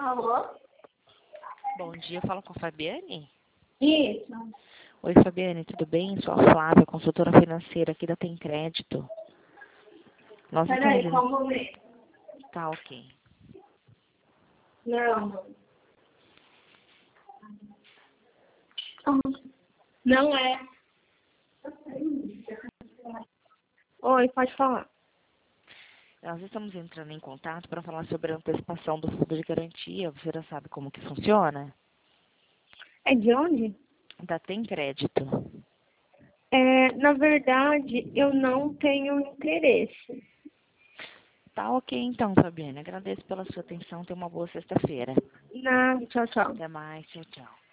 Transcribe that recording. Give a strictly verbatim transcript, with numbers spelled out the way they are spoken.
Alô? Bom dia, eu falo com a Fabiane? Isso. Oi, Fabiane, tudo bem? Sou a Flávia, consultora financeira aqui da Tem Crédito. Nós Peraí, estamos... só um momento. Tá, ok. Não. Não é. Oi, pode falar. Nós estamos entrando em contato para falar sobre a antecipação do fundo de garantia. Você já sabe como que funciona? É de onde? Da Tem Crédito. É, na verdade, eu não tenho interesse. Tá, ok então, Fabiane. Agradeço pela sua atenção. Tenha uma boa sexta-feira. Nada, tchau, tchau. Até mais. Tchau, tchau.